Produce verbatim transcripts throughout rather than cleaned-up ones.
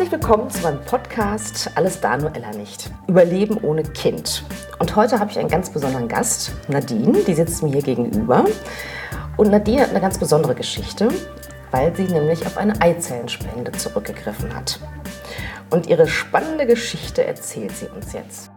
Herzlich willkommen zu meinem Podcast Alles da, nur Ella nicht. Überleben ohne Kind. Und heute habe ich einen ganz besonderen Gast, Nadine, die sitzt mir hier gegenüber. Und Nadine hat eine ganz besondere Geschichte, weil sie nämlich auf eine Eizellenspende zurückgegriffen hat. Und ihre spannende Geschichte erzählt sie uns jetzt.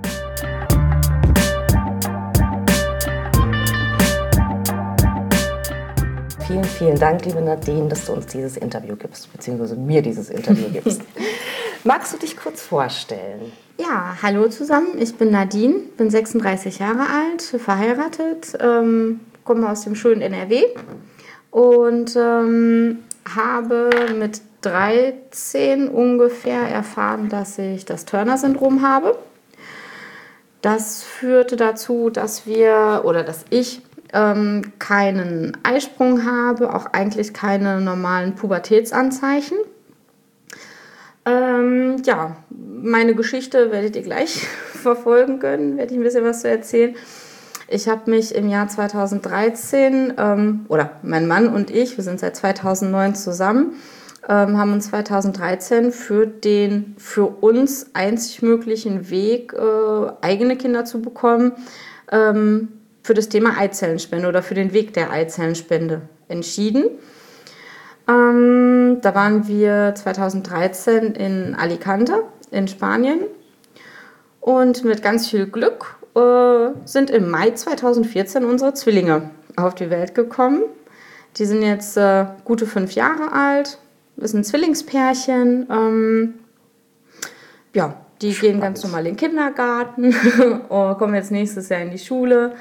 Vielen, vielen Dank, liebe Nadine, dass du uns dieses Interview gibst, beziehungsweise mir dieses Interview gibst. Magst du dich kurz vorstellen? Ja, hallo zusammen, ich bin Nadine, bin sechsunddreißig Jahre alt, verheiratet, ähm, komme aus dem schönen N R W und ähm, habe mit dreizehn ungefähr erfahren, dass ich das Turner-Syndrom habe. Das führte dazu, dass wir, oder dass ich, ähm, keinen Eisprung habe, auch eigentlich keine normalen Pubertätsanzeichen. Ähm, ja, meine Geschichte werdet ihr gleich verfolgen können, werde ich ein bisschen was zu erzählen. Ich habe mich im Jahr zweitausenddreizehn, ähm, oder mein Mann und ich, wir sind seit zweitausendneun zusammen, ähm, haben uns zweitausenddreizehn für den für uns einzig möglichen Weg, äh, eigene Kinder zu bekommen, ähm, für das Thema Eizellenspende oder für den Weg der Eizellenspende entschieden. Ähm, da waren wir zweitausenddreizehn in Alicante in Spanien und mit ganz viel Glück äh, sind im Mai zweitausendvierzehn unsere Zwillinge auf die Welt gekommen. Die sind jetzt äh, gute fünf Jahre alt, ist ein Zwillingspärchen. Ähm, ja, die Spannend. Gehen ganz normal in den Kindergarten, kommen jetzt nächstes Jahr in die Schule.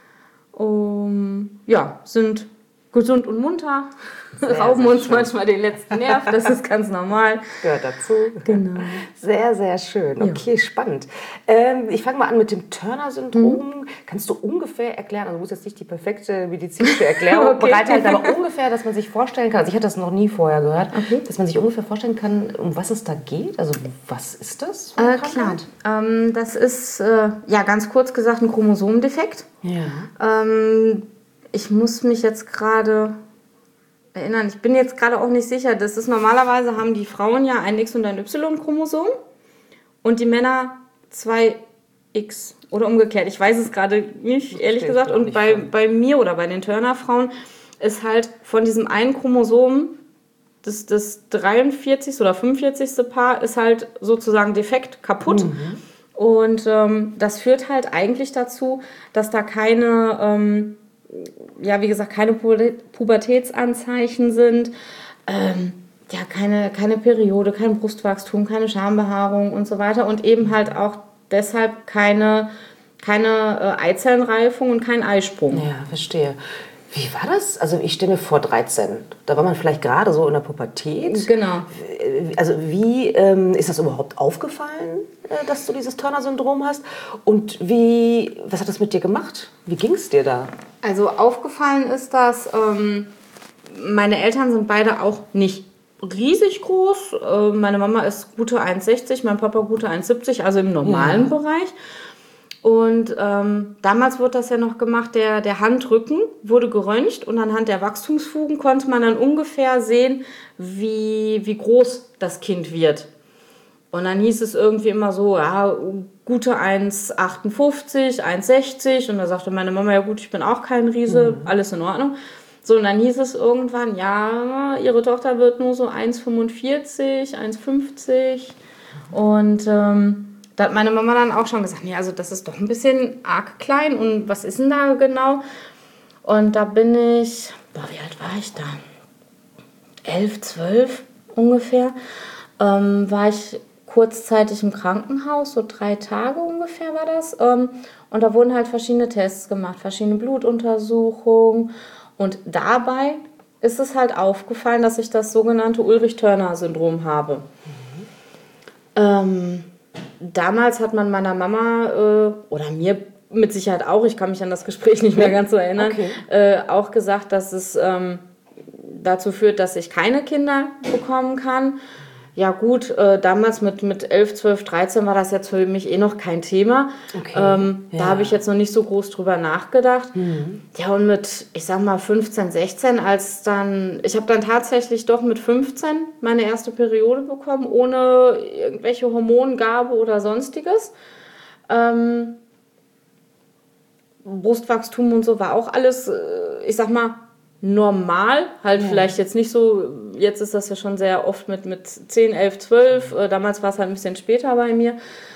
Um, ja, sind gesund und munter, sehr, rauben sehr uns schön. Manchmal den letzten Nerv, das ist ganz normal. Gehört dazu. Genau. Sehr, sehr schön. Okay, ja. Spannend. Ähm, ich fange mal an mit dem Turner-Syndrom. Mhm. Kannst du ungefähr erklären, also du musst jetzt nicht die perfekte medizinische Erklärung okay. bereithalten, aber ungefähr, dass man sich vorstellen kann, also ich hatte das noch nie vorher gehört, okay. dass man sich ungefähr vorstellen kann, um was es da geht. Also was ist das? Äh, klar, ähm, das ist äh, ja ganz kurz gesagt ein Chromosomendefekt. Ja. Ähm, ich muss mich jetzt gerade erinnern, ich bin jetzt gerade auch nicht sicher, das ist normalerweise haben die Frauen ja ein X- und ein Y-Chromosom und die Männer zwei X oder umgekehrt. Ich weiß es gerade nicht, ehrlich gesagt. Und bei, bei mir oder bei den Turner-Frauen ist halt von diesem einen Chromosom das, das dreiundvierzigste oder fünfundvierzigste Paar ist halt sozusagen defekt, kaputt. Mhm. Und ähm, das führt halt eigentlich dazu, dass da keine, ähm, ja wie gesagt, keine Pubertätsanzeichen sind, ähm, ja keine, keine Periode, kein Brustwachstum, keine Schambehaarung und so weiter und eben halt auch deshalb keine, keine äh, Eizellenreifung und kein Eisprung. Ja, verstehe. Wie war das? Also ich stelle mir vor dreizehn, da war man vielleicht gerade so in der Pubertät. Genau. Also wie ähm, ist das überhaupt aufgefallen, äh, dass du dieses Turner-Syndrom hast? Und wie, was hat das mit dir gemacht? Wie ging es dir da? Also aufgefallen ist das, ähm, meine Eltern sind beide auch nicht riesig groß. Äh, meine Mama ist gute eins Komma sechzig, mein Papa gute eins Komma siebzig, also im normalen ja. Bereich. Und ähm, damals wurde das ja noch gemacht, der, der Handrücken wurde geröntgt und anhand der Wachstumsfugen konnte man dann ungefähr sehen, wie, wie groß das Kind wird. Und dann hieß es irgendwie immer so, ja, gute eins Komma achtundfünfzig, eins Komma sechzig. Und da sagte meine Mama, ja gut, ich bin auch kein Riese, mhm. alles in Ordnung. So, und dann hieß es irgendwann, ja, ihre Tochter wird nur so eins Komma fünfundvierzig, eins Komma fünfzig. Und ähm, da hat meine Mama dann auch schon gesagt, nee, also das ist doch ein bisschen arg klein und was ist denn da genau? Und da bin ich, boah, wie alt war ich da? elf, zwölf ungefähr. Ähm, war ich kurzzeitig im Krankenhaus, so drei Tage ungefähr war das. Ähm, und da wurden halt verschiedene Tests gemacht, verschiedene Blutuntersuchungen. Und dabei ist es halt aufgefallen, dass ich das sogenannte Ullrich-Turner-Syndrom habe. Mhm. Ähm, Damals hat man meiner Mama äh, oder mir mit Sicherheit auch, ich kann mich an das Gespräch nicht mehr ganz so erinnern, okay. äh, auch gesagt, dass es ähm, dazu führt, dass ich keine Kinder bekommen kann. Ja gut, äh, damals mit, mit elf, zwölf, dreizehn war das jetzt für mich eh noch kein Thema. Okay. Ähm, Ja. Da habe ich jetzt noch nicht so groß drüber nachgedacht. Mhm. Ja, und mit, ich sag mal, fünfzehn, sechzehn, als dann, ich habe dann tatsächlich doch mit fünfzehn meine erste Periode bekommen, ohne irgendwelche Hormongabe oder sonstiges. Ähm, Brustwachstum und so war auch alles, äh, ich sag mal, normal, halt ja. Vielleicht jetzt nicht so, jetzt ist das ja schon sehr oft mit, mit zehn, elf, zwölf, äh, damals war es halt ein bisschen später bei mir.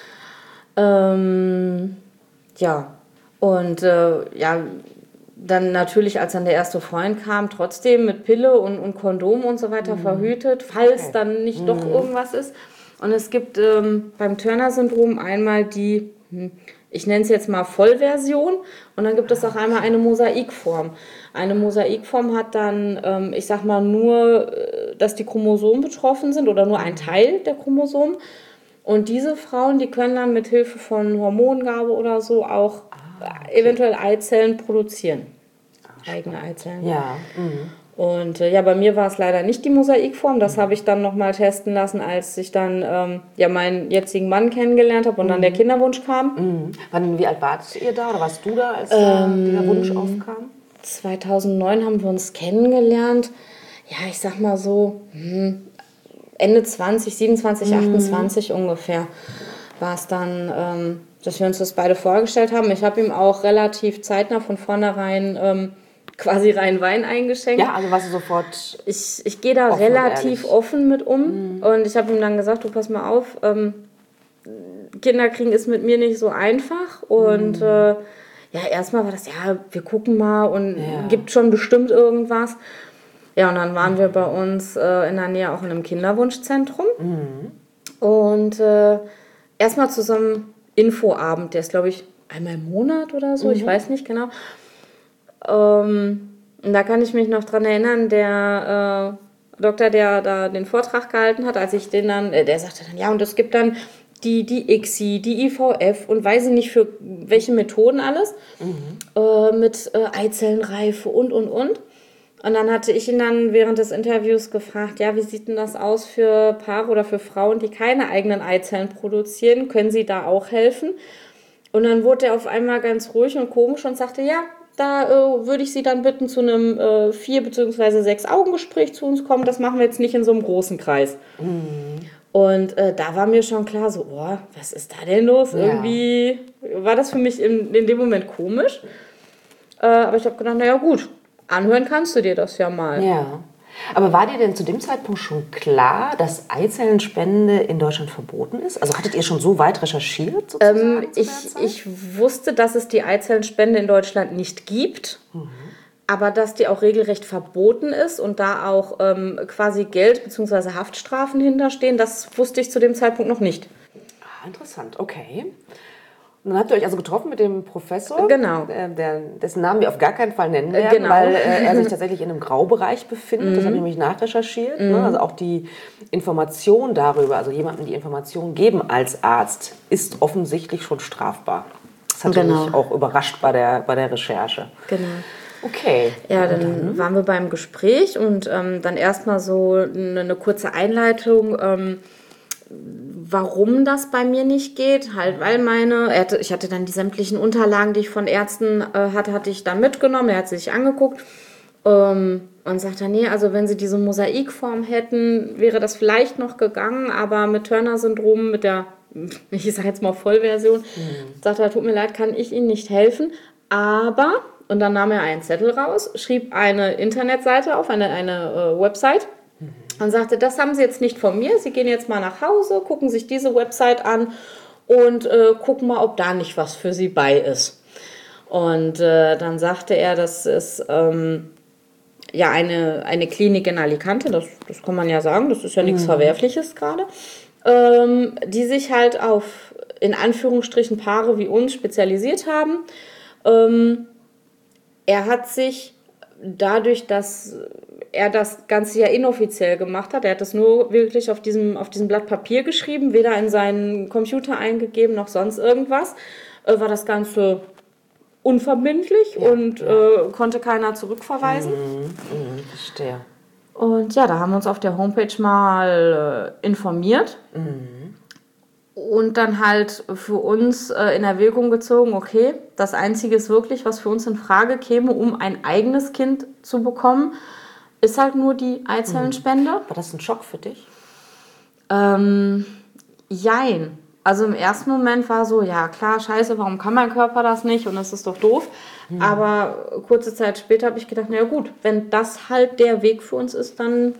Ähm, ja, und äh, ja, dann natürlich, als dann der erste Freund kam, trotzdem mit Pille und, und Kondom und so weiter mhm. verhütet, falls okay. dann nicht mhm. doch irgendwas ist. Und es gibt ähm, beim Turner-Syndrom einmal die, hm, ich nenne es jetzt mal Vollversion, und dann gibt es auch einmal eine Mosaikform. Eine Mosaikform hat dann, ähm, ich sag mal, nur, dass die Chromosomen betroffen sind oder nur ein Teil der Chromosomen. Und diese Frauen, die können dann mit Hilfe von Hormongabe oder so auch ah, okay. eventuell Eizellen produzieren. Ah, eigene Eizellen. Ja. Mhm. Und äh, ja, bei mir war es leider nicht die Mosaikform. Das habe ich dann nochmal testen lassen, als ich dann ähm, ja, meinen jetzigen Mann kennengelernt habe und mhm. dann der Kinderwunsch kam. Mhm. Wann, wie alt wart ihr da oder warst du da, als ähm, dieser Wunsch aufkam? zweitausendneun haben wir uns kennengelernt. Ja, ich sag mal so hm, Ende zwanzig, siebenundzwanzig, mhm. achtundzwanzig ungefähr war es dann, ähm, dass wir uns das beide vorgestellt haben. Ich habe ihm auch relativ zeitnah von vornherein ähm, quasi rein Wein eingeschenkt. Ja, also warst du sofort Ich, ich gehe da offen relativ offen mit um. Mhm. Und ich habe ihm dann gesagt, du pass mal auf, ähm, Kinder kriegen ist mit mir nicht so einfach. Und mhm. äh, ja, erstmal war das, ja, wir gucken mal und ja. gibt schon bestimmt irgendwas. Ja, und dann waren mhm. wir bei uns äh, in der Nähe auch in einem Kinderwunschzentrum. Mhm. Und äh, erstmal zu so einem Infoabend, der ist, glaube ich, einmal im Monat oder so, mhm. ich weiß nicht genau. Ähm, und da kann ich mich noch dran erinnern, der äh, Doktor, der da den Vortrag gehalten hat, als ich den dann, äh, der sagte dann, ja, und es gibt dann die, die I C S I, die I V F und weiß ich nicht für welche Methoden alles, mhm. äh, mit äh, Eizellenreife und, und, und. Und dann hatte ich ihn dann während des Interviews gefragt, ja, wie sieht denn das aus für Paare oder für Frauen, die keine eigenen Eizellen produzieren? Können Sie da auch helfen? Und dann wurde er auf einmal ganz ruhig und komisch und sagte, ja, da äh, würde ich Sie dann bitten, zu einem äh, vier- bzw. sechs-Augen-Gespräch zu uns kommen. Das machen wir jetzt nicht in so einem großen Kreis. Mhm. Und äh, da war mir schon klar, so, oh, was ist da denn los? Ja. Irgendwie war das für mich in, in dem Moment komisch. Äh, aber ich habe gedacht, naja gut, anhören kannst du dir das ja mal. Ja. Aber war dir denn zu dem Zeitpunkt schon klar, dass Eizellenspende in Deutschland verboten ist? Also hattet ihr schon so weit recherchiert sozusagen? Ähm, ich, ich wusste, dass es die Eizellenspende in Deutschland nicht gibt, mhm. aber dass die auch regelrecht verboten ist und da auch ähm, quasi Geld bzw. Haftstrafen hinterstehen, das wusste ich zu dem Zeitpunkt noch nicht. Ah, interessant, okay. Und dann habt ihr euch also getroffen mit dem Professor, genau. der, der, dessen Namen wir auf gar keinen Fall nennen werden, genau. weil äh, er sich tatsächlich in einem Graubereich befindet. Mm. Das habe ich nämlich nachrecherchiert. Mm. Ne? Also auch die Information darüber, also jemandem die Information geben als Arzt, ist offensichtlich schon strafbar. Das hat genau. mich auch überrascht bei der, bei der Recherche. Genau. Okay. Ja, dann, dann waren wir beim Gespräch und ähm, dann erstmal so eine, eine kurze Einleitung, ähm, warum das bei mir nicht geht, halt weil meine, er hatte, ich hatte dann die sämtlichen Unterlagen, die ich von Ärzten äh, hatte, hatte ich dann mitgenommen, er hat sie sich angeguckt ähm, und sagte, nee, also wenn sie diese Mosaikform hätten, wäre das vielleicht noch gegangen, aber mit Turner-Syndrom, mit der, ich sage jetzt mal Vollversion, mhm. sagt er, tut mir leid, kann ich Ihnen nicht helfen, aber, und dann nahm er einen Zettel raus, schrieb eine Internetseite auf, eine, eine äh, Website, und sagte, das haben Sie jetzt nicht von mir, Sie gehen jetzt mal nach Hause, gucken sich diese Website an und äh, gucken mal, ob da nicht was für Sie bei ist. Und äh, dann sagte er, das ist ähm, ja eine, eine Klinik in Alicante, das, das kann man ja sagen, das ist ja nichts mhm. Verwerfliches gerade, ähm, die sich halt auf, in Anführungsstrichen, Paare wie uns spezialisiert haben. Ähm, er hat sich dadurch, dass er das Ganze ja inoffiziell gemacht hat. Er hat das nur wirklich auf diesem, auf diesem Blatt Papier geschrieben, weder in seinen Computer eingegeben noch sonst irgendwas. Äh, war das Ganze unverbindlich ja, und ja. Äh, konnte keiner zurückverweisen. Mhm, mhm, verstehe. Und ja, da haben wir uns auf der Homepage mal äh, informiert. Mhm. Und dann halt für uns äh, in Erwägung gezogen, okay, das Einzige ist wirklich, was für uns in Frage käme, um ein eigenes Kind zu bekommen, ist halt nur die Eizellenspende. War das ein Schock für dich? Ähm, jein. Also im ersten Moment war so, ja klar, scheiße, warum kann mein Körper das nicht und das ist doch doof. Mhm. Aber kurze Zeit später habe ich gedacht, na ja gut, wenn das halt der Weg für uns ist, dann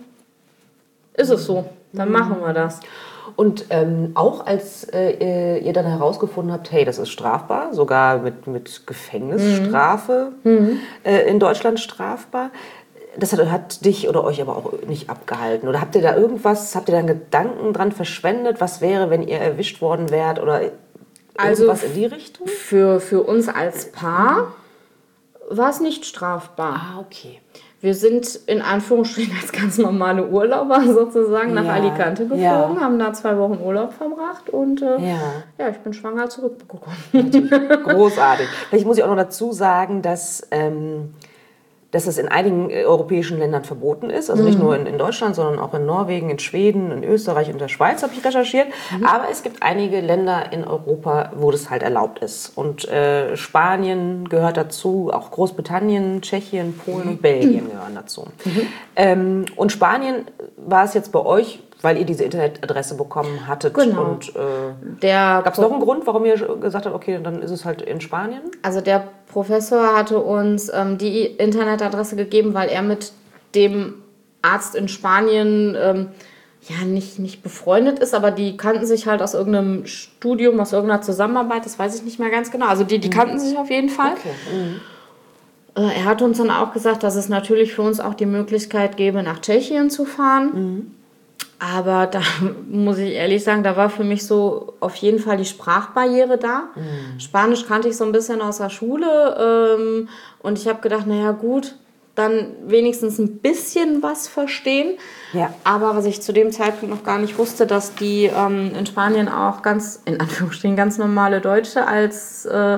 ist es so. Dann mhm. machen wir das. Und ähm, auch als äh, ihr dann herausgefunden habt, hey, das ist strafbar, sogar mit, mit Gefängnisstrafe mhm. äh, in Deutschland strafbar, das hat, hat dich oder euch aber auch nicht abgehalten? Oder habt ihr da irgendwas, habt ihr da Gedanken dran verschwendet, was wäre, wenn ihr erwischt worden wärt oder irgendwas also in die Richtung? Für, für uns als Paar war es nicht strafbar. Ah, okay. Wir sind in Anführungsstrichen als ganz normale Urlauber sozusagen nach ja, Alicante geflogen, ja. haben da zwei Wochen Urlaub verbracht und äh, ja. ja, ich bin schwanger zurückgekommen. Großartig. Vielleicht muss ich auch noch dazu sagen, dass, ähm, dass es in einigen europäischen Ländern verboten ist. Also mhm. nicht nur in, in Deutschland, sondern auch in Norwegen, in Schweden, in Österreich und der Schweiz habe ich recherchiert. Mhm. Aber es gibt einige Länder in Europa, wo das halt erlaubt ist. Und äh, Spanien gehört dazu, auch Großbritannien, Tschechien, Polen mhm. und Belgien gehören dazu. Mhm. Ähm, und Spanien war es jetzt bei euch, weil ihr diese Internetadresse bekommen hattet. Genau. Und äh, gab es noch einen Grund, warum ihr gesagt habt, okay, dann ist es halt in Spanien? Also der Professor hatte uns ähm, die Internetadresse gegeben, weil er mit dem Arzt in Spanien ähm, ja nicht, nicht befreundet ist, aber die kannten sich halt aus irgendeinem Studium, aus irgendeiner Zusammenarbeit, das weiß ich nicht mehr ganz genau. Also die, die kannten sich auf jeden Fall. Okay. Mhm. Äh, er hat uns dann auch gesagt, dass es natürlich für uns auch die Möglichkeit gäbe, nach Tschechien zu fahren. Mhm. Aber da muss ich ehrlich sagen, da war für mich so auf jeden Fall die Sprachbarriere da. Mhm. Spanisch kannte ich so ein bisschen aus der Schule ähm, und ich habe gedacht, naja gut, dann wenigstens ein bisschen was verstehen. Ja. Aber was ich zu dem Zeitpunkt noch gar nicht wusste, dass die ähm, in Spanien auch ganz, in Anführungsstrichen, ganz normale Deutsche als äh,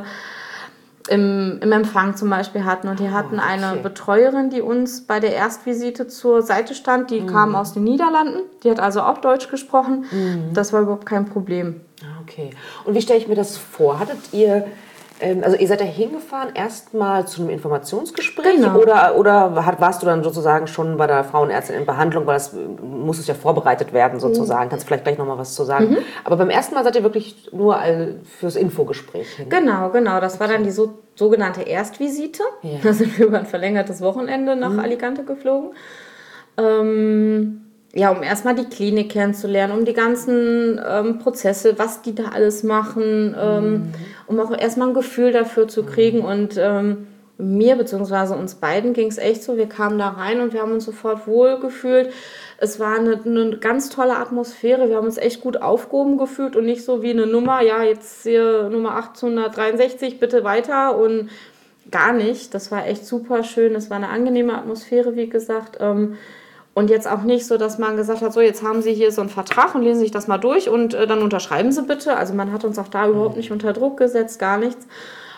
Im, im Empfang zum Beispiel hatten. Und die hatten oh, okay. eine Betreuerin, die uns bei der Erstvisite zur Seite stand. Die mm. kam aus den Niederlanden. Die hat also auch Deutsch gesprochen. Mm. Das war überhaupt kein Problem. Okay. Und wie stelle ich mir das vor? Hattet ihr, ähm, also ihr seid da hingefahren, erstmal zu einem Informationsgespräch? Genau. Oder, oder hat, warst du dann sozusagen schon bei der Frauenärztin in Behandlung? Weil das muss es ja vorbereitet werden sozusagen. Mm. Kannst du vielleicht gleich nochmal was zu sagen? Mhm. Aber beim ersten Mal seid ihr wirklich nur fürs Infogespräch hin? Genau, genau. Das okay. war dann die so sogenannte Erstvisite. Ja. Da sind wir über ein verlängertes Wochenende nach mhm. Alicante geflogen. Ähm, ja, um erstmal die Klinik kennenzulernen, um die ganzen ähm, Prozesse, was die da alles machen, ähm, mhm. um auch erstmal ein Gefühl dafür zu kriegen. Mhm. Und ähm, mir bzw. uns beiden ging es echt so, wir kamen da rein und wir haben uns sofort wohl gefühlt. Es war eine, eine ganz tolle Atmosphäre. Wir haben uns echt gut aufgehoben gefühlt und nicht so wie eine Nummer, ja, jetzt hier Nummer achthundertdreiundsechzig, bitte weiter und gar nicht. Das war echt super schön. Es war eine angenehme Atmosphäre, wie gesagt. Und jetzt auch nicht so, dass man gesagt hat, so jetzt haben Sie hier so einen Vertrag und lesen Sie sich das mal durch und dann unterschreiben Sie bitte. Also man hat uns auch da überhaupt nicht unter Druck gesetzt, gar nichts.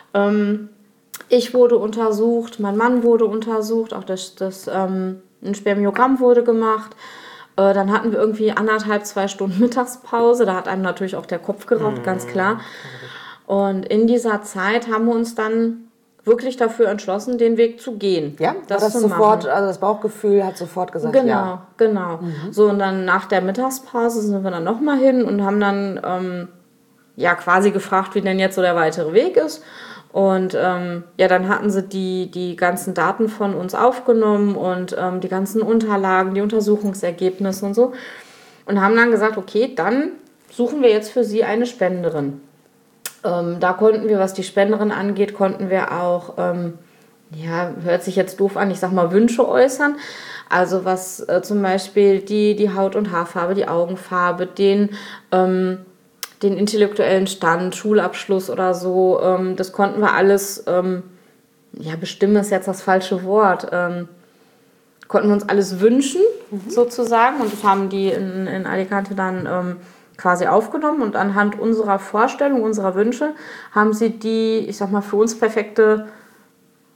Ich wurde untersucht, mein Mann wurde untersucht, auch das, das ähm, ein Spermiogramm wurde gemacht. Äh, dann hatten wir irgendwie anderthalb, zwei Stunden Mittagspause. Da hat einem natürlich auch der Kopf geraucht, mhm. ganz klar. Und in dieser Zeit haben wir uns dann wirklich dafür entschlossen, den Weg zu gehen. Ja, das, das sofort, machen. Also das Bauchgefühl hat sofort gesagt, genau, ja. Genau, genau. Mhm. So, und dann nach der Mittagspause sind wir dann nochmal hin und haben dann ähm, ja quasi gefragt, wie denn jetzt so der weitere Weg ist. Und ähm, ja, dann hatten sie die, die ganzen Daten von uns aufgenommen und ähm, die ganzen Unterlagen, die Untersuchungsergebnisse und so. Und haben dann gesagt, okay, dann suchen wir jetzt für Sie eine Spenderin. Ähm, da konnten wir, was die Spenderin angeht, konnten wir auch, ähm, ja, hört sich jetzt doof an, ich sag mal Wünsche äußern. Also was äh, zum Beispiel die, die Haut- und Haarfarbe, die Augenfarbe, den... Ähm, den intellektuellen Stand, Schulabschluss oder so, ähm, das konnten wir alles, ähm, ja, bestimmen ist jetzt das falsche Wort, ähm, konnten wir uns alles wünschen, mhm. sozusagen, und das haben die in, in Alicante dann ähm, quasi aufgenommen und anhand unserer Vorstellung, unserer Wünsche, haben sie die, ich sag mal, für uns perfekte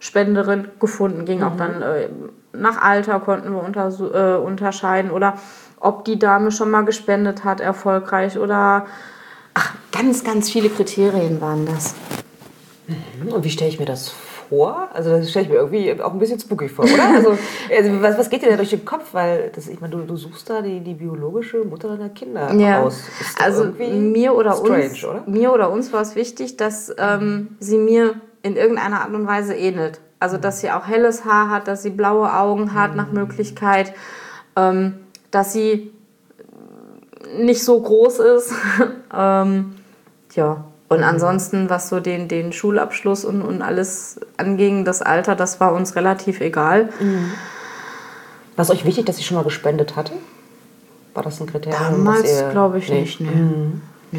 Spenderin gefunden. Ging mhm. auch dann äh, nach Alter konnten wir unter, äh, unterscheiden oder ob die Dame schon mal gespendet hat, erfolgreich oder ach, ganz, ganz viele Kriterien waren das. Und wie stelle ich mir das vor? Also das stelle ich mir irgendwie auch ein bisschen spooky vor, oder? Also, also was, was geht dir da durch den Kopf? Weil das, ich meine, du, du suchst da die, die biologische Mutter deiner Kinder ja. aus. Ist also mir oder, strange, uns, oder? mir oder uns war es wichtig, dass ähm, sie mir in irgendeiner Art und Weise ähnelt. Also dass sie auch helles Haar hat, dass sie blaue Augen hat, mhm. nach Möglichkeit, ähm, dass sie nicht so groß ist. ähm, ja. Und ansonsten, was so den, den Schulabschluss und, und alles anging, das Alter, das war uns relativ egal. Mhm. War es euch wichtig, dass sie schon mal gespendet hatte? War das ein Kriterium? Damals glaube ich nee. nicht, ne. Mhm. Nee.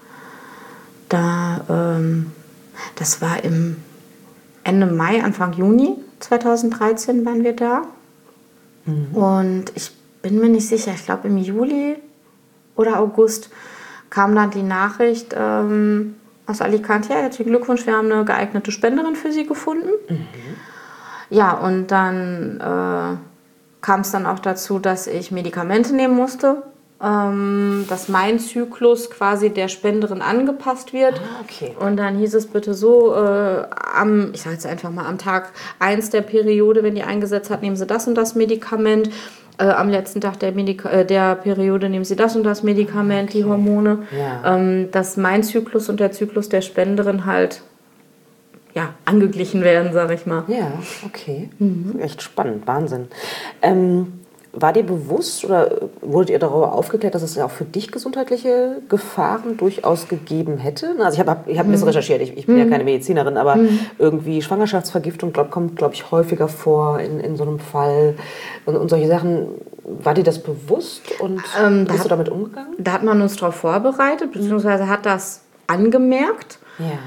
Da, ähm, das war im Ende Mai, Anfang Juni zweitausenddreizehn waren wir da. Mhm. Und ich bin mir nicht sicher, ich glaube im Juli oder August kam dann die Nachricht ähm, aus Alicante, ja, herzlichen Glückwunsch, wir haben eine geeignete Spenderin für Sie gefunden. Mhm. Ja, und dann äh, kam es dann auch dazu, dass ich Medikamente nehmen musste, ähm, dass mein Zyklus quasi der Spenderin angepasst wird. Ah, okay. Und dann hieß es bitte so, äh, am, ich sage jetzt einfach mal, am Tag eins der Periode, wenn die eingesetzt hat, nehmen Sie das und das Medikament. Äh, am letzten Tag der, Medika- äh, der Periode nehmen Sie das und das Medikament, okay. die Hormone. Ja. Ähm, dass mein Zyklus und der Zyklus der Spenderin halt ja, angeglichen werden, sage ich mal. Ja, okay. Mhm. Echt spannend, Wahnsinn. Ähm, war dir bewusst oder wurdet ihr darüber aufgeklärt, dass es ja auch für dich gesundheitliche Gefahren durchaus gegeben hätte? Also ich habe hab, ich hab ein bisschen recherchiert, ich, ich bin mhm. ja keine Medizinerin, aber mhm. irgendwie Schwangerschaftsvergiftung glaub, kommt, glaube ich, häufiger vor in, in so einem Fall. Und, und solche Sachen, war dir das bewusst und ähm, bist da hat, du damit umgegangen? Da hat man uns darauf vorbereitet, beziehungsweise hat das angemerkt. Ja.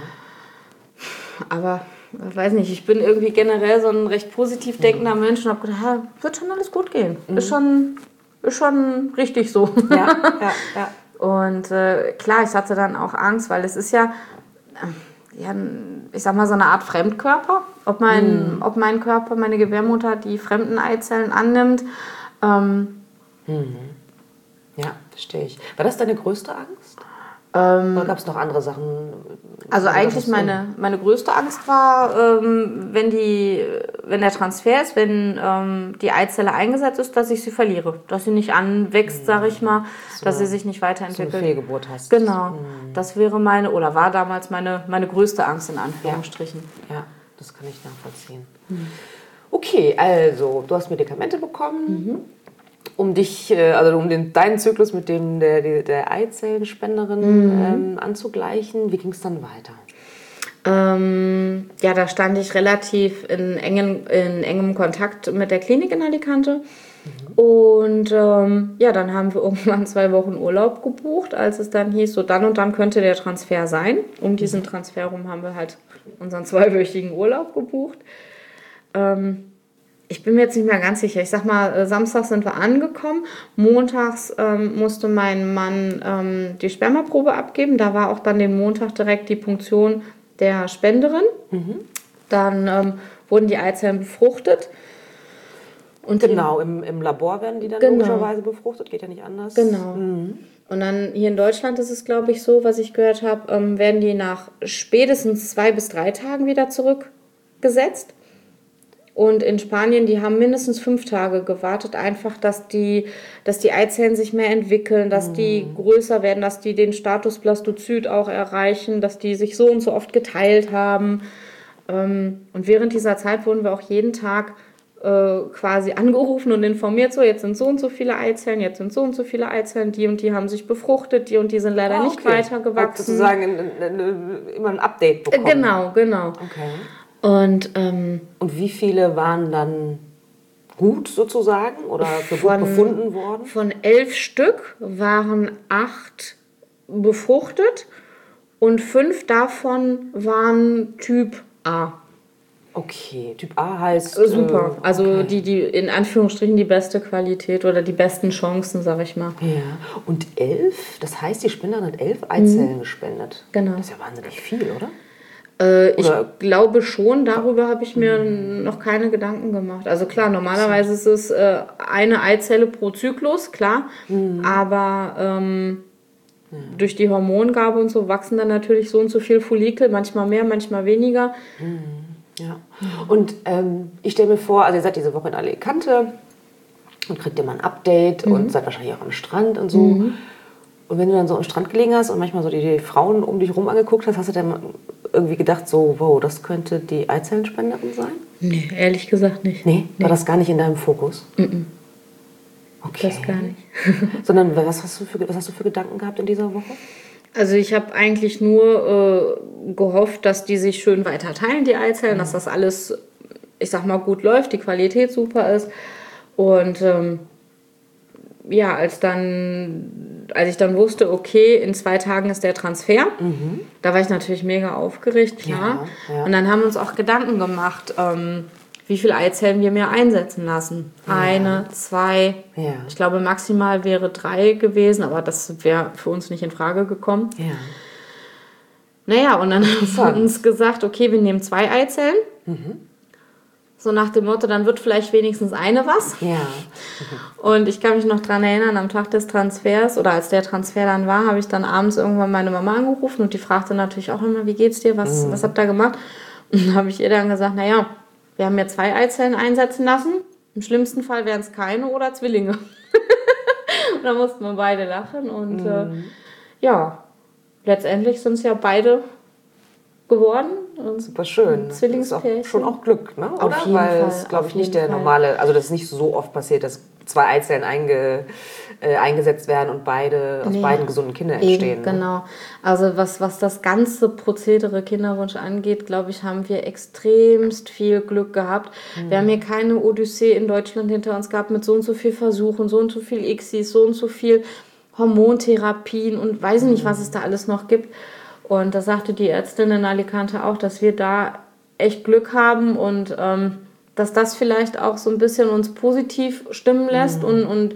Aber ich weiß nicht, ich bin irgendwie generell so ein recht positiv denkender mhm. Mensch und habe gedacht, ja, wird schon alles gut gehen. Mhm. Ist, schon, ist schon richtig so. Ja, ja, ja. Und äh, klar, ich hatte dann auch Angst, weil es ist ja, äh, ja, ich sag mal, so eine Art Fremdkörper. Ob mein, mhm. ob mein Körper, meine Gebärmutter die fremden Eizellen annimmt. Ähm, mhm. Ja, verstehe ich. War das deine größte Angst? Ähm, Oder gab es noch andere Sachen? Also eigentlich meine, meine größte Angst war, ähm, wenn, die, wenn der Transfer ist, wenn ähm, die Eizelle eingesetzt ist, dass ich sie verliere. Dass sie nicht anwächst, sage ich mal, so, dass sie sich nicht weiterentwickelt. So eine Fehlgeburt hast. Genau, mhm. das wäre meine, oder war damals meine, meine größte Angst in Anführungsstrichen. Ja, ja, das kann ich nachvollziehen. Mhm. Okay, also du hast Medikamente bekommen. Mhm. Um dich, also um den, deinen Zyklus mit dem der, der Eizellenspenderin mhm. ähm, anzugleichen. Wie ging es dann weiter? Ähm, ja, da stand ich relativ in, engen, in engem Kontakt mit der Klinik in Alicante. Mhm. Und ähm, ja, dann haben wir irgendwann zwei Wochen Urlaub gebucht, als es dann hieß, so dann und dann könnte der Transfer sein. Um diesen Transfer rum haben wir halt unseren zweiwöchigen Urlaub gebucht. Ähm, Ich bin mir jetzt nicht mehr ganz sicher. Ich sag mal, Samstag sind wir angekommen. Montags ähm, musste mein Mann ähm, die Spermaprobe abgeben. Da war auch dann den Montag direkt die Punktion der Spenderin. Mhm. Dann ähm, wurden die Eizellen befruchtet. Und genau, im, im Labor werden die dann genau. logischerweise befruchtet. Geht ja nicht anders. Genau. Mhm. Und dann hier in Deutschland ist es, glaube ich, so, was ich gehört habe, ähm, werden die nach spätestens zwei bis drei Tagen wieder zurückgesetzt. Und in Spanien, die haben mindestens fünf Tage gewartet, einfach, dass die, dass die Eizellen sich mehr entwickeln, dass die größer werden, dass die den Status Blastozyt auch erreichen, dass die sich so und so oft geteilt haben. Und während dieser Zeit wurden wir auch jeden Tag äh, quasi angerufen und informiert, so jetzt sind so und so viele Eizellen, jetzt sind so und so viele Eizellen, die und die haben sich befruchtet, die und die sind leider ah, okay. nicht weiter gewachsen. Sozusagen in, in, in, immer ein Update bekommen. Genau, genau. Okay. Und, ähm, und wie viele waren dann gut sozusagen oder für gut von, befunden worden? Von elf Stück waren acht befruchtet und fünf davon waren Typ A. Okay, Typ A heißt... Super, äh, also okay. die, die in Anführungsstrichen die beste Qualität oder die besten Chancen, sag ich mal. Ja, und elf, das heißt, die Spenderin hat elf Eizellen mhm. gespendet. Genau. Das ist ja wahnsinnig viel, oder? Äh, ich glaube schon, darüber habe ich mir mhm. noch keine Gedanken gemacht. Also klar, normalerweise ist es äh, eine Eizelle pro Zyklus, klar. Mhm. Aber ähm, ja. durch die Hormongabe und so wachsen dann natürlich so und so viel Follikel, manchmal mehr, manchmal weniger. Mhm. Ja. Und ähm, ich stelle mir vor, also ihr seid diese Woche in Alicante und kriegt ihr mal ein Update mhm. und seid wahrscheinlich auch am Strand und so. Mhm. Und wenn du dann so am Strand gelegen hast und manchmal so die, die Frauen um dich rum angeguckt hast, hast du dann irgendwie gedacht, so, wow, das könnte die Eizellenspenderin sein? Nee, ehrlich gesagt nicht. Nee? War nee. das gar nicht in deinem Fokus? Mhm. Okay. Das gar nicht. Sondern was hast, du für, was hast du für Gedanken gehabt in dieser Woche? Also ich habe eigentlich nur äh, gehofft, dass die sich schön weiter teilen, die Eizellen, mhm. dass das alles, ich sag mal, gut läuft, die Qualität super ist. Und ähm, ja, als dann, als ich dann wusste, okay, in zwei Tagen ist der Transfer, mhm. da war ich natürlich mega aufgeregt, klar. Ja, ja. Und dann haben wir uns auch Gedanken gemacht, ähm, wie viele Eizellen wir mehr einsetzen lassen. Ja. Eine, zwei, ja. ich glaube maximal wäre drei gewesen, aber das wäre für uns nicht in Frage gekommen. Ja. Naja, und dann haben wir uns gesagt, okay, wir nehmen zwei Eizellen. Mhm. So nach dem Motto, dann wird vielleicht wenigstens eine was. Ja. Mhm. Und ich kann mich noch daran erinnern, am Tag des Transfers oder als der Transfer dann war, habe ich dann abends irgendwann meine Mama angerufen und die fragte natürlich auch immer, wie geht's dir, was, mhm. was habt ihr gemacht? Und dann habe ich ihr dann gesagt, naja, wir haben ja zwei Eizellen einsetzen lassen. Im schlimmsten Fall wären es keine oder Zwillinge. Und da mussten wir beide lachen. Und mhm. äh, ja, letztendlich sind es ja beide geworden. Super schön. Zwillingspärchen. Das ist auch schon auch Glück, ne? Oder? Auf jeden Weil Fall. es, glaube ich, nicht der normale, also das ist nicht so oft passiert, dass zwei Eizellen einge, äh, eingesetzt werden und beide aus nee, beiden gesunden Kindern entstehen. Eben, genau. Ne? Also was, was das ganze Prozedere Kinderwunsch angeht, glaube ich, haben wir extremst viel Glück gehabt. Mhm. Wir haben hier keine Odyssee in Deutschland hinter uns gehabt mit so und so viel Versuchen, so und so viel I C Sis, so und so viel Hormontherapien und weiß nicht, was es da alles noch gibt. Und da sagte die Ärztin in Alicante auch, dass wir da echt Glück haben und ähm, dass das vielleicht auch so ein bisschen uns positiv stimmen lässt mhm. und, und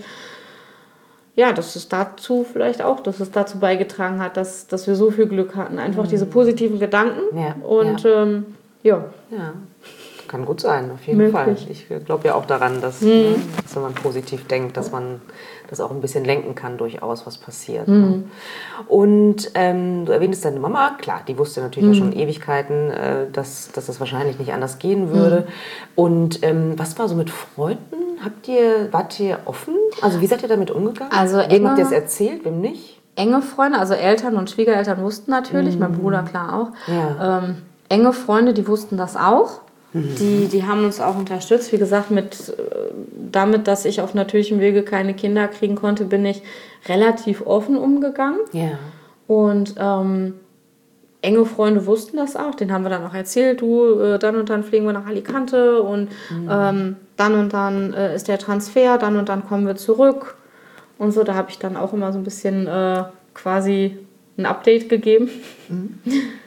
ja, dass es dazu vielleicht auch, dass es dazu beigetragen hat, dass, dass wir so viel Glück hatten. Einfach mhm. diese positiven Gedanken ja, und ja. Ähm, ja. ja. Kann gut sein, auf jeden Möglich. Fall. Ich glaube ja auch daran, dass, mhm. ne, dass wenn man positiv denkt, dass man das auch ein bisschen lenken kann durchaus, was passiert. Mhm. Ne? Und ähm, du erwähntest deine Mama, klar, die wusste natürlich mhm. auch schon Ewigkeiten, äh, dass, dass das wahrscheinlich nicht anders gehen würde. Mhm. Und ähm, was war so mit Freunden? Habt ihr, wart ihr offen? Also wie seid ihr damit umgegangen? Also wem enge, habt ihr es erzählt, wem nicht? Enge Freunde, also Eltern und Schwiegereltern wussten natürlich, mhm. mein Bruder klar auch. Ja. Ähm, enge Freunde, die wussten das auch. Die, die haben uns auch unterstützt. Wie gesagt, mit, damit, dass ich auf natürlichem Wege keine Kinder kriegen konnte, bin ich relativ offen umgegangen. Ja. Und ähm, enge Freunde wussten das auch. Den haben wir dann auch erzählt, du, äh, dann und dann fliegen wir nach Alicante und mhm. ähm, dann und dann äh, ist der Transfer, dann und dann kommen wir zurück. Und so, da habe ich dann auch immer so ein bisschen äh, quasi ein Update gegeben. Mhm.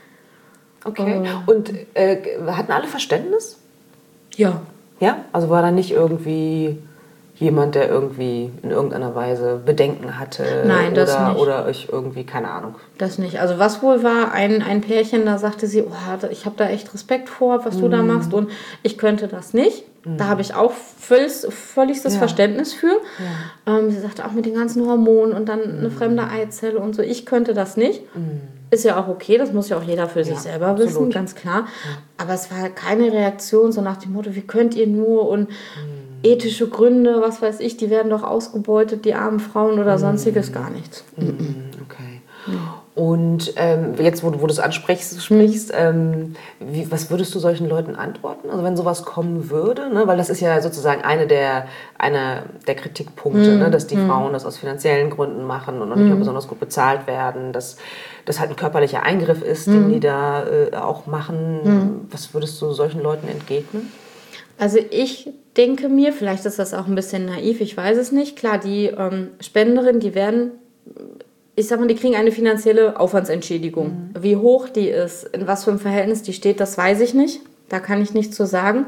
Okay. Oh. Und äh, hatten alle Verständnis? Ja. Ja? Also war da nicht irgendwie jemand, der irgendwie in irgendeiner Weise Bedenken hatte? Nein, das oder, nicht. Oder euch irgendwie, keine Ahnung. Das nicht. Also was wohl war, ein, ein Pärchen, da sagte sie, oh, ich habe da echt Respekt vor, was mm. du da machst und ich könnte das nicht. Mm. Da habe ich auch völlig, völligstes ja. Verständnis für. Ja. Ähm, sie sagte auch mit den ganzen Hormonen und dann mm. eine fremde Eizelle und so, ich könnte das nicht. Mm. Ist ja auch okay, das muss ja auch jeder für ja, sich selber absolut. wissen, ganz klar. Ja. Aber es war keine Reaktion so nach dem Motto, wie könnt ihr nur und mm. ethische Gründe, was weiß ich, die werden doch ausgebeutet, die armen Frauen oder mm. sonstiges, gar nichts. Mm. Okay. Mm. Und ähm, jetzt, wo du, wo du es ansprichst, sprichst, ähm, wie, was würdest du solchen Leuten antworten? Also wenn sowas kommen würde, ne? Weil das ist ja sozusagen eine der, eine der Kritikpunkte, mm. ne? Dass die mm. Frauen das aus finanziellen Gründen machen und noch nicht mm. besonders gut bezahlt werden, dass das halt ein körperlicher Eingriff ist, mm. den die da äh, auch machen. Mm. Was würdest du solchen Leuten entgegnen? Also ich denke mir, vielleicht ist das auch ein bisschen naiv, ich weiß es nicht. Klar, die ähm, Spenderinnen, die werden... Ich sag mal, die kriegen eine finanzielle Aufwandsentschädigung. Mhm. Wie hoch die ist, in was für einem Verhältnis die steht, das weiß ich nicht. Da kann ich nichts zu sagen.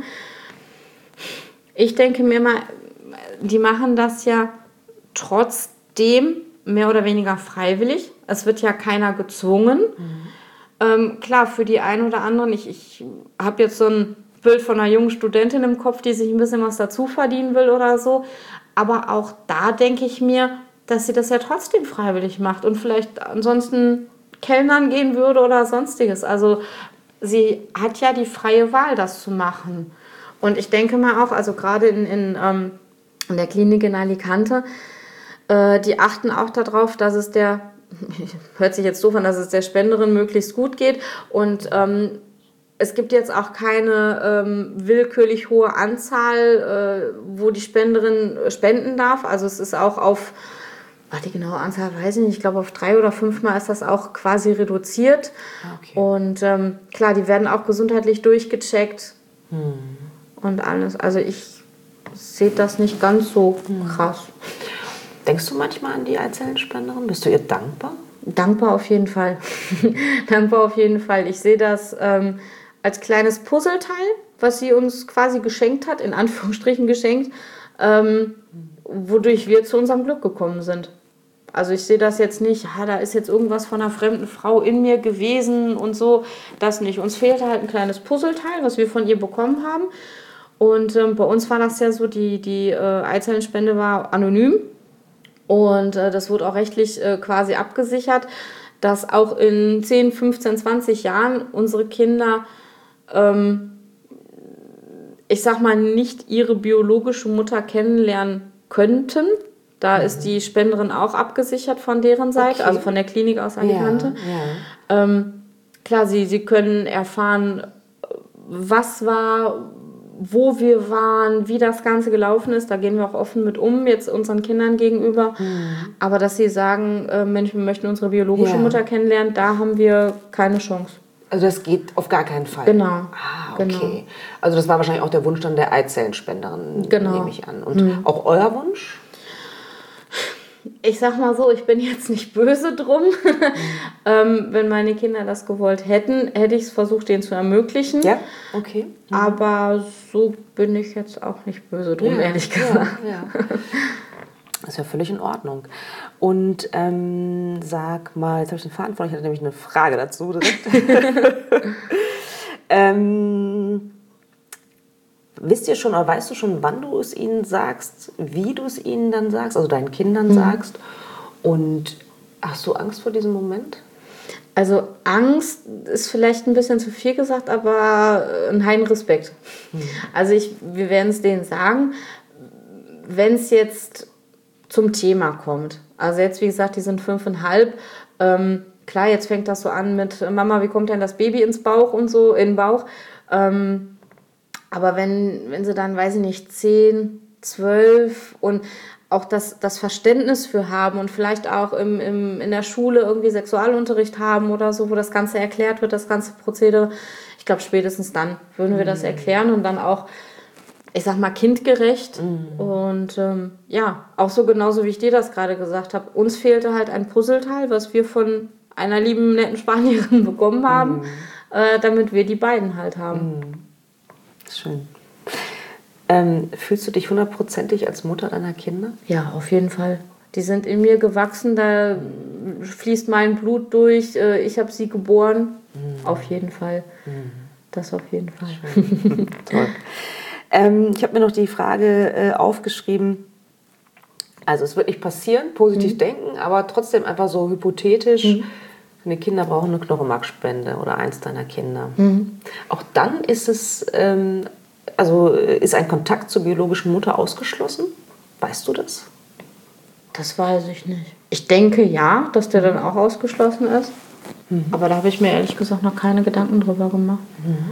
Ich denke mir mal, die machen das ja trotzdem mehr oder weniger freiwillig. Es wird ja keiner gezwungen. Mhm. Ähm, klar, für die einen oder anderen, ich, ich habe jetzt so ein Bild von einer jungen Studentin im Kopf, die sich ein bisschen was dazu verdienen will oder so. Aber auch da denke ich mir, dass sie das ja trotzdem freiwillig macht und vielleicht ansonsten Kellnern gehen würde oder sonstiges. Also sie hat ja die freie Wahl, das zu machen. Und ich denke mal auch, also gerade in, in, ähm, in der Klinik in Alicante, äh, die achten auch darauf, dass es der, hört sich jetzt doof an, dass es der Spenderin möglichst gut geht. Und ähm, es gibt jetzt auch keine ähm, willkürlich hohe Anzahl, äh, wo die Spenderin spenden darf. Also es ist auch auf, ach, die genaue Anzahl weiß ich nicht, ich glaube auf drei oder fünfmal ist das auch quasi reduziert. Okay. Und ähm, klar, die werden auch gesundheitlich durchgecheckt hm. und alles. Also ich sehe das nicht ganz so hm. krass. Denkst du manchmal an die Eizellenspenderin? Bist du ihr dankbar? Dankbar auf jeden Fall. Dankbar auf jeden Fall. Ich sehe das ähm, als kleines Puzzleteil, was sie uns quasi geschenkt hat, in Anführungsstrichen geschenkt, ähm, wodurch wir zu unserem Glück gekommen sind. Also ich sehe das jetzt nicht, ah, da ist jetzt irgendwas von einer fremden Frau in mir gewesen und so, das nicht. Uns fehlte halt ein kleines Puzzleteil, was wir von ihr bekommen haben. Und ähm, bei uns war das ja so, die, die äh, Eizellenspende war anonym. Und äh, das wurde auch rechtlich äh, quasi abgesichert, dass auch in zehn, fünfzehn, zwanzig Jahren unsere Kinder, ähm, ich sag mal, nicht ihre biologische Mutter kennenlernen könnten. Da mhm. ist die Spenderin auch abgesichert von deren Seite, okay. also von der Klinik aus Alicante. Ja, ja. Ähm, klar, sie, sie können erfahren, was war, wo wir waren, wie das Ganze gelaufen ist. Da gehen wir auch offen mit um, jetzt unseren Kindern gegenüber. Mhm. Aber dass sie sagen, äh, Mensch, wir möchten unsere biologische ja. Mutter kennenlernen, da haben wir keine Chance. Also das geht auf gar keinen Fall? Genau. Ah, okay. Genau. Also das war wahrscheinlich auch der Wunsch dann der Eizellenspenderin, genau. nehme ich an. Und mhm. auch euer Wunsch? Ich sag mal so, ich bin jetzt nicht böse drum. Mhm. ähm, wenn meine Kinder das gewollt hätten, hätte ich es versucht, denen zu ermöglichen. Ja, okay. Mhm. Aber so bin ich jetzt auch nicht böse drum, ja, ehrlich gesagt. Ja, ja. Das ist ja völlig in Ordnung. Und ähm, sag mal, jetzt habe ich den Faden verloren, ich hatte nämlich eine Frage dazu direkt. ähm, wisst ihr schon oder weißt du schon, wann du es ihnen sagst, wie du es ihnen dann sagst, also deinen Kindern mhm. sagst? Und hast du Angst vor diesem Moment? Also Angst ist vielleicht ein bisschen zu viel gesagt, aber ein heiden Respekt. Mhm. Also ich, wir werden es denen sagen, wenn es jetzt zum Thema kommt. Also jetzt, wie gesagt, die sind fünfeinhalb. Ähm, klar, jetzt fängt das so an mit Mama, wie kommt denn das Baby ins Bauch und so, in den Bauch. Ähm, aber wenn, wenn sie dann, weiß ich nicht, zehn, zwölf und auch das, das Verständnis für haben und vielleicht auch im, im, in der Schule irgendwie Sexualunterricht haben oder so, wo das Ganze erklärt wird, das ganze Prozedere. Ich glaube, spätestens dann würden wir das erklären und dann auch, ich sag mal, kindgerecht. Mhm. Und ähm, ja, auch so genauso, wie ich dir das gerade gesagt habe. Uns fehlte halt ein Puzzleteil, was wir von einer lieben, netten Spanierin bekommen haben, mhm. äh, damit wir die beiden halt haben. Mhm. Schön. Ähm, fühlst du dich hundertprozentig als Mutter deiner Kinder? Ja, auf jeden Fall. Die sind in mir gewachsen, da fließt mein Blut durch. Äh, ich habe sie geboren. Mhm. Auf jeden Fall. Mhm. Das auf jeden Fall. Toll. Ähm, ich habe mir noch die Frage äh, aufgeschrieben, also es wird nicht passieren, positiv mhm. denken, aber trotzdem einfach so hypothetisch, mhm. deine Kinder brauchen eine Knochenmarkspende oder eins deiner Kinder. Mhm. Auch dann ist es, ähm, also ist ein Kontakt zur biologischen Mutter ausgeschlossen? Weißt du das? Das weiß ich nicht. Ich denke ja, dass der dann auch ausgeschlossen ist, mhm. aber da habe ich mir ehrlich gesagt noch keine Gedanken drüber gemacht. Mhm.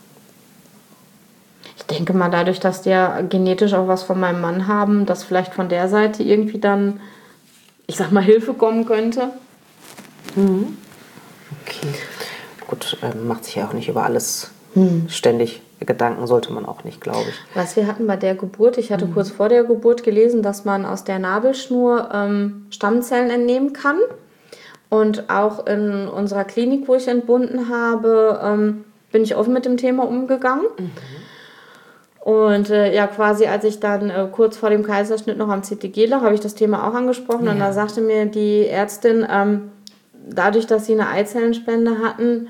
Ich denke mal, dadurch, dass die ja genetisch auch was von meinem Mann haben, dass vielleicht von der Seite irgendwie dann, ich sag mal, Hilfe kommen könnte. Mhm. Okay. Gut, ähm, macht sich ja auch nicht über alles mhm. ständig Gedanken, sollte man auch nicht, glaube ich. Was wir hatten bei der Geburt, ich hatte mhm. kurz vor der Geburt gelesen, dass man aus der Nabelschnur ähm, Stammzellen entnehmen kann. Und auch in unserer Klinik, wo ich entbunden habe, ähm, bin ich offen mit dem Thema umgegangen. Mhm. Und äh, ja, quasi als ich dann äh, kurz vor dem Kaiserschnitt noch am C T G lag, habe ich das Thema auch angesprochen. Ja. Und da sagte mir die Ärztin, ähm, dadurch, dass sie eine Eizellenspende hatten,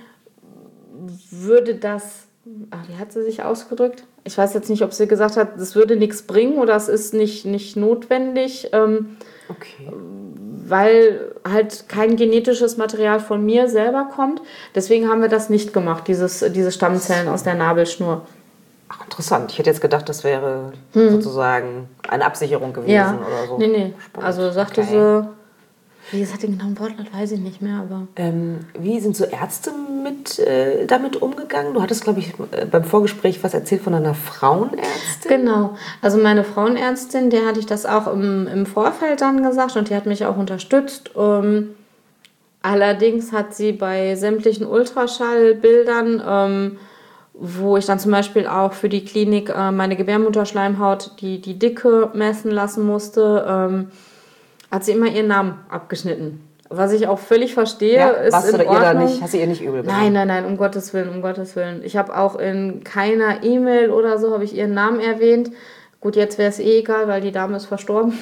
würde das, ach, wie hat sie sich ausgedrückt? Ich weiß jetzt nicht, ob sie gesagt hat, das würde nichts bringen oder es ist nicht, nicht notwendig, ähm, okay. weil halt kein genetisches Material von mir selber kommt. Deswegen haben wir das nicht gemacht, dieses, diese Stammzellen aus der Nabelschnur. Ach, interessant. Ich hätte jetzt gedacht, das wäre hm. sozusagen eine Absicherung gewesen ja. oder so. Nee, nee. Spannend. Also sagte okay. sie, wie gesagt, den genauen Wortlaut weiß ich nicht mehr, aber... Ähm, wie sind so Ärzte mit, äh, damit umgegangen? Du hattest, glaube ich, beim Vorgespräch was erzählt von einer Frauenärztin. Genau. Also meine Frauenärztin, der hatte ich das auch im, im Vorfeld dann gesagt und die hat mich auch unterstützt. Um, allerdings hat sie bei sämtlichen Ultraschallbildern, ähm, wo ich dann zum Beispiel auch für die Klinik äh, meine Gebärmutterschleimhaut, die, die Dicke messen lassen musste, ähm, hat sie immer ihren Namen abgeschnitten. Was ich auch völlig verstehe, ja, ist was in oder Ordnung. Ihr da nicht, hast du ihr nicht übel genommen? Nein, nein, nein, um Gottes Willen, um Gottes Willen. Ich habe auch in keiner E-Mail oder so habe ich ihren Namen erwähnt. Gut, jetzt wäre es eh egal, weil die Dame ist verstorben.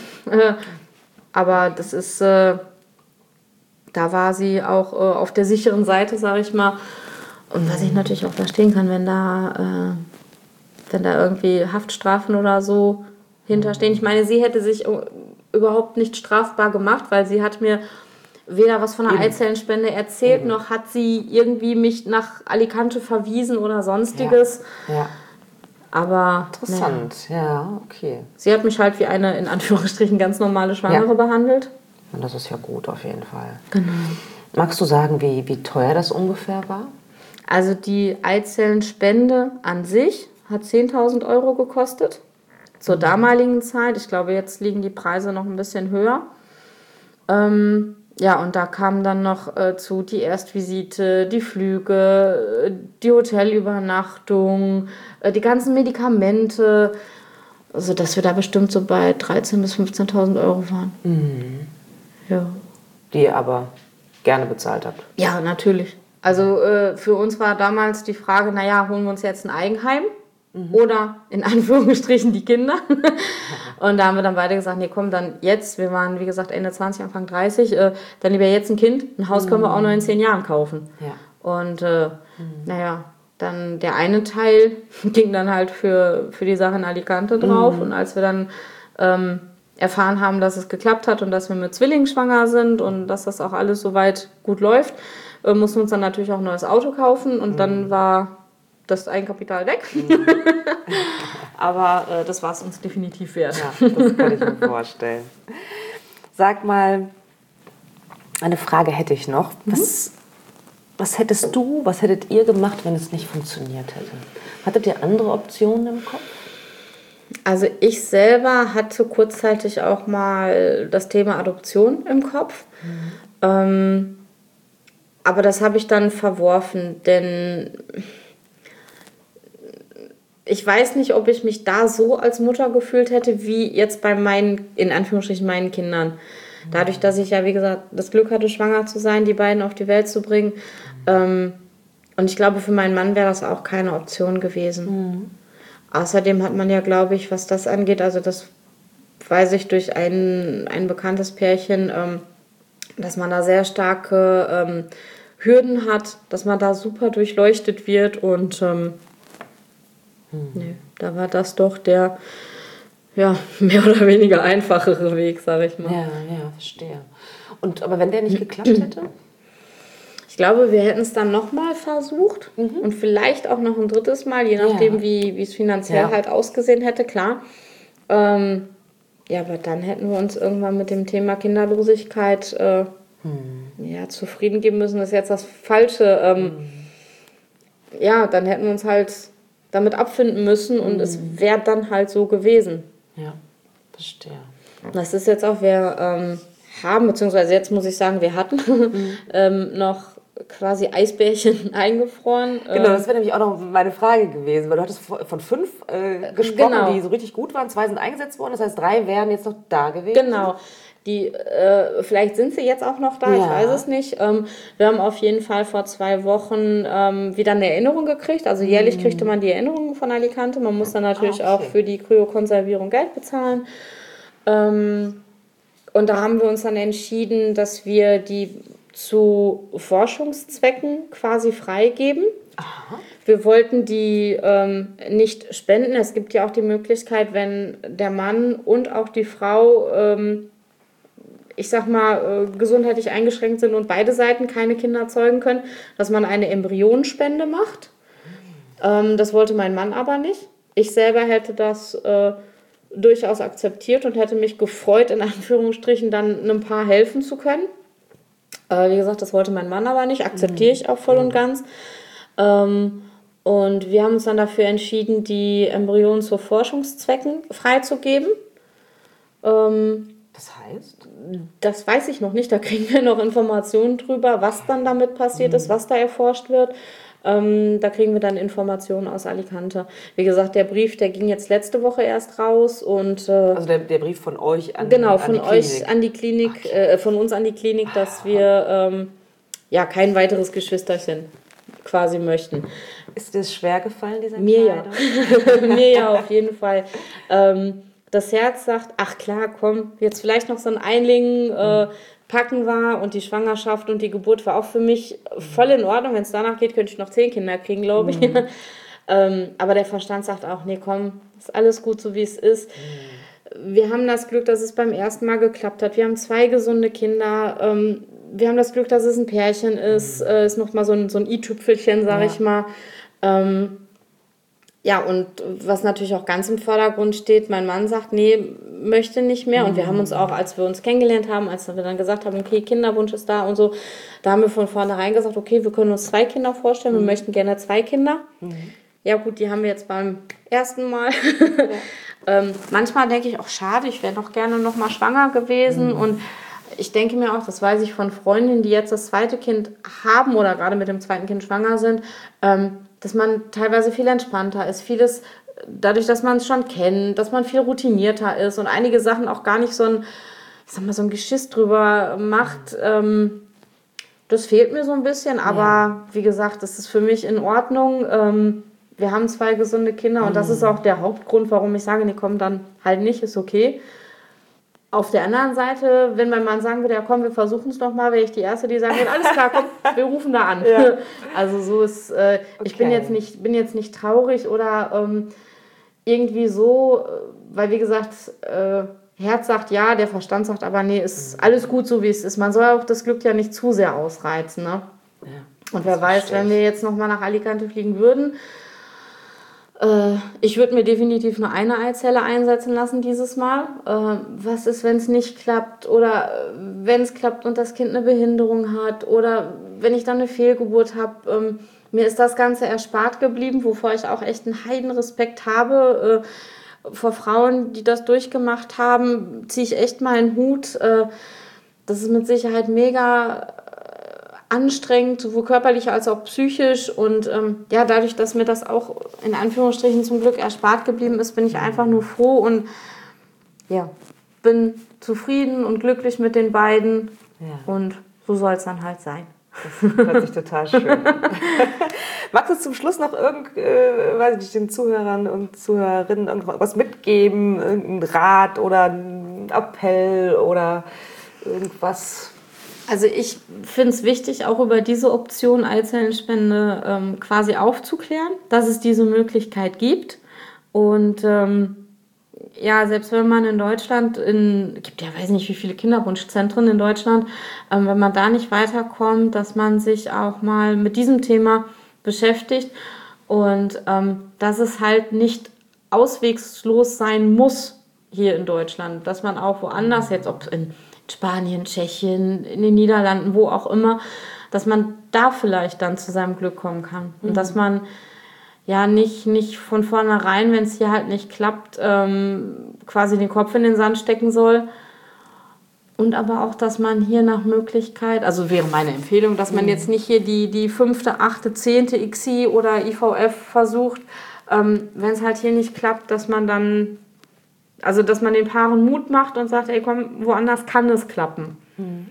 Aber das ist, äh, da war sie auch äh, auf der sicheren Seite, sage ich mal. Und was ich natürlich auch verstehen kann, wenn da, äh, wenn da irgendwie Haftstrafen oder so hinterstehen. Ich meine, sie hätte sich überhaupt nicht strafbar gemacht, weil sie hat mir weder was von einer Eizellenspende erzählt, Eben. noch hat sie irgendwie mich nach Alicante verwiesen oder sonstiges. Ja. ja. Aber interessant, ja. ja, okay. Sie hat mich halt wie eine, in Anführungsstrichen, ganz normale Schwangere ja. behandelt. Und das ist ja gut auf jeden Fall. Genau. Magst du sagen, wie, wie teuer das ungefähr war? Also die Eizellenspende an sich hat zehntausend Euro gekostet. Zur damaligen Zeit. Ich glaube, jetzt liegen die Preise noch ein bisschen höher. Ähm, ja, und da kam dann noch äh, zu die Erstvisite, die Flüge, die Hotelübernachtung, äh, die ganzen Medikamente, also dass wir da bestimmt so bei dreizehn bis fünfzehntausend Euro waren. Mhm. Ja. Die ihr aber gerne bezahlt habt. Ja, natürlich. Also äh, für uns war damals die Frage, naja, holen wir uns jetzt ein Eigenheim? Mhm. Oder in Anführungsstrichen die Kinder. Und da haben wir dann beide gesagt, nee, komm, dann jetzt, wir waren wie gesagt Ende zwanzig, Anfang dreißig, äh, dann lieber jetzt ein Kind, ein Haus können wir auch noch in zehn Jahren kaufen. Ja. Und äh, mhm. naja, dann der eine Teil ging dann halt für, für die Sache in Alicante drauf. Mhm. Und als wir dann ähm, erfahren haben, dass es geklappt hat und dass wir mit Zwillingen schwanger sind und dass das auch alles soweit gut läuft, äh, mussten wir uns dann natürlich auch ein neues Auto kaufen. Und mhm. dann war das Eigenkapital weg. Mhm. Aber äh, das war es uns definitiv wert. Ja, das kann ich mir vorstellen. Sag mal, eine Frage hätte ich noch. Mhm. Was, was hättest du, was hättet ihr gemacht, wenn es nicht funktioniert hätte? Hattet ihr andere Optionen im Kopf? Also ich selber hatte kurzzeitig auch mal das Thema Adoption im Kopf. Mhm. Ähm, aber das habe ich dann verworfen, denn ich weiß nicht, ob ich mich da so als Mutter gefühlt hätte, wie jetzt bei meinen, in Anführungsstrichen, meinen Kindern. Dadurch, dass ich ja, wie gesagt, das Glück hatte, schwanger zu sein, die beiden auf die Welt zu bringen. Ähm, und ich glaube, für meinen Mann wäre das auch keine Option gewesen. Mhm. Außerdem hat man ja, glaube ich, was das angeht, also das weiß ich durch ein, ein bekanntes Pärchen, ähm, dass man da sehr starke ähm, Hürden hat, dass man da super durchleuchtet wird und ähm, hm. nee, da war das doch der ja, mehr oder weniger einfachere Weg, sage ich mal. Ja, ja, verstehe. Und, aber wenn der nicht geklappt hätte? Ich glaube, wir hätten es dann nochmal versucht mhm. und vielleicht auch noch ein drittes Mal, je nachdem, ja. wie, wie es finanziell ja. halt ausgesehen hätte, klar. Ähm, ja, aber dann hätten wir uns irgendwann mit dem Thema Kinderlosigkeit äh, hm. ja, zufrieden geben müssen. Das ist jetzt das Falsche. Ähm, hm. Ja, dann hätten wir uns halt damit abfinden müssen und hm. es wäre dann halt so gewesen. Ja, verstehe. Das ist jetzt auch, wir ähm, haben, beziehungsweise jetzt muss ich sagen, wir hatten mhm. ähm, noch quasi Eisbärchen eingefroren. Genau, das wäre nämlich auch noch meine Frage gewesen, weil du hattest von fünf äh, gesprochen, genau. die so richtig gut waren. Zwei sind eingesetzt worden, das heißt, drei wären jetzt noch da gewesen. Genau. Die, äh, vielleicht sind sie jetzt auch noch da, ja. ich weiß es nicht. Ähm, wir haben auf jeden Fall vor zwei Wochen ähm, wieder eine Erinnerung gekriegt. Also jährlich mhm. kriegte man die Erinnerung von Alicante. Man muss dann natürlich ah, okay. auch für die Kryokonservierung Geld bezahlen. Ähm, und da haben wir uns dann entschieden, dass wir die zu Forschungszwecken quasi freigeben. Aha. Wir wollten die ähm, nicht spenden. Es gibt ja auch die Möglichkeit, wenn der Mann und auch die Frau, ähm, ich sag mal, äh, gesundheitlich eingeschränkt sind und beide Seiten keine Kinder zeugen können, dass man eine Embryonenspende macht. Ähm, das wollte mein Mann aber nicht. Ich selber hätte das äh, durchaus akzeptiert und hätte mich gefreut, in Anführungsstrichen dann einem Paar helfen zu können. Äh, wie gesagt, das wollte mein Mann aber nicht. Akzeptiere ich auch voll und ganz. Ähm, und wir haben uns dann dafür entschieden, die Embryonen zu Forschungszwecken freizugeben. Ähm, Das heißt? das weiß ich noch nicht. Da kriegen wir noch Informationen drüber, was dann damit passiert ist, was da erforscht wird. Ähm, da kriegen wir dann Informationen aus Alicante. Wie gesagt, der Brief, der ging jetzt letzte Woche erst raus. Und, äh, also der, der Brief von euch an, genau, an von die euch Klinik. an die Klinik, okay. äh, von uns an die Klinik, dass wir ähm, ja kein weiteres Geschwisterchen quasi möchten. Ist dir das schwer gefallen, diese Mir Entscheidung? ja. Mir ja, auf jeden Fall. Ähm, das Herz sagt, ach klar, komm, jetzt vielleicht noch so ein Einling äh, packen war und die Schwangerschaft und die Geburt war auch für mich voll in Ordnung. Wenn es danach geht, könnte ich noch zehn Kinder kriegen, glaube ich. Mhm. ähm, aber der Verstand sagt auch, nee, komm, ist alles gut, so wie es ist. Mhm. Wir haben das Glück, dass es beim ersten Mal geklappt hat. Wir haben zwei gesunde Kinder. Ähm, wir haben das Glück, dass es ein Pärchen ist. Mhm. Äh, ist nochmal so ein, so ein i-Tüpfelchen, sage ja. ich mal. Ähm, ja, und was natürlich auch ganz im Vordergrund steht, mein Mann sagt, nee, möchte nicht mehr. Und wir haben uns auch, als wir uns kennengelernt haben, als wir dann gesagt haben, okay, Kinderwunsch ist da und so, da haben wir von vornherein gesagt, okay, wir können uns zwei Kinder vorstellen, wir mhm. möchten gerne zwei Kinder. Mhm. Ja gut, die haben wir jetzt beim ersten Mal. Ja. ähm, manchmal denke ich auch, schade, ich wäre doch gerne noch mal schwanger gewesen. Mhm. Und ich denke mir auch, das weiß ich von Freundinnen, die jetzt das zweite Kind haben oder gerade mit dem zweiten Kind schwanger sind, ähm, dass man teilweise viel entspannter ist. Vieles, dadurch, dass man es schon kennt, dass man viel routinierter ist und einige Sachen auch gar nicht so ein, ich sag mal, so ein Geschiss drüber macht. Ähm, das fehlt mir so ein bisschen, aber ja. wie gesagt, das ist für mich in Ordnung. Ähm, wir haben zwei gesunde Kinder und das ist auch der Hauptgrund, warum ich sage, nee, komm, dann halt nicht, ist okay. Auf der anderen Seite, wenn mein Mann sagen würde, ja komm, wir versuchen es nochmal, wäre ich die Erste, die sagen würde, alles klar, komm, wir rufen da an. Ja. Also so ist, äh, okay. ich bin jetzt nicht, bin jetzt nicht traurig oder ähm, irgendwie so, weil wie gesagt, äh, Herz sagt ja, der Verstand sagt aber nee, ist mhm. alles gut so, wie es ist. Man soll auch das Glück ja nicht zu sehr ausreizen. Ne? Ja, und wer weiß, wenn wir jetzt nochmal nach Alicante fliegen würden, ich würde mir definitiv nur eine Eizelle einsetzen lassen dieses Mal. Was ist, wenn es nicht klappt oder wenn es klappt und das Kind eine Behinderung hat oder wenn ich dann eine Fehlgeburt habe. Mir ist das Ganze erspart geblieben, wovor ich auch echt einen Heidenrespekt habe. Vor Frauen, die das durchgemacht haben, ziehe ich echt mal einen Hut. Das ist mit Sicherheit mega anstrengend, sowohl körperlich als auch psychisch. Und ähm, ja, dadurch, dass mir das auch in Anführungsstrichen zum Glück erspart geblieben ist, bin ich einfach nur froh und ja, bin zufrieden und glücklich mit den beiden. Ja. Und so soll es dann halt sein. Das hört sich total schön an. Magst du zum Schluss noch irgend, äh, weiß ich nicht, den Zuhörern und Zuhörerinnen irgendwas mitgeben? Irgendein Rat oder ein Appell oder irgendwas? Also ich finde es wichtig, auch über diese Option Eizellenspende ähm, quasi aufzuklären, dass es diese Möglichkeit gibt. Und ähm, ja, selbst wenn man in Deutschland, in gibt ja weiß nicht wie viele Kinderwunschzentren in Deutschland, ähm, wenn man da nicht weiterkommt, dass man sich auch mal mit diesem Thema beschäftigt und ähm, dass es halt nicht auswegslos sein muss hier in Deutschland, dass man auch woanders jetzt, ob in Spanien, Tschechien, in den Niederlanden, wo auch immer, dass man da vielleicht dann zu seinem Glück kommen kann. Und mhm. dass man ja nicht, nicht von vornherein, wenn es hier halt nicht klappt, ähm, quasi den Kopf in den Sand stecken soll. Und aber auch, dass man hier nach Möglichkeit, also wäre meine Empfehlung, dass man mhm. jetzt nicht hier die, die fünfte, achte, zehnte I C S I oder I V F versucht, ähm, wenn es halt hier nicht klappt, dass man dann Also, dass man den Paaren Mut macht und sagt, ey, komm, woanders kann es klappen. Mhm.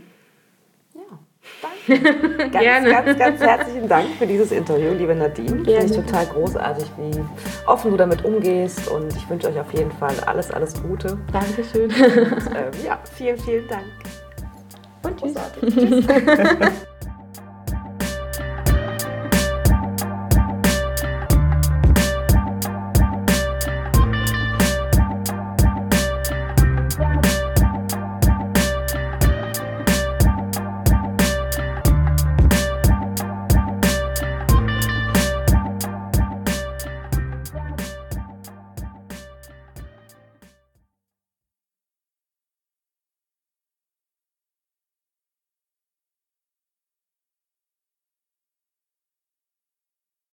Ja, danke. ganz, Gerne. ganz, ganz herzlichen Dank für dieses Interview, liebe Nadine. Finde ich total großartig, wie offen du damit umgehst und ich wünsche euch auf jeden Fall alles, alles Gute. Dankeschön. Und, äh, ja, vielen, vielen Dank. Und tschüss. Tschüss.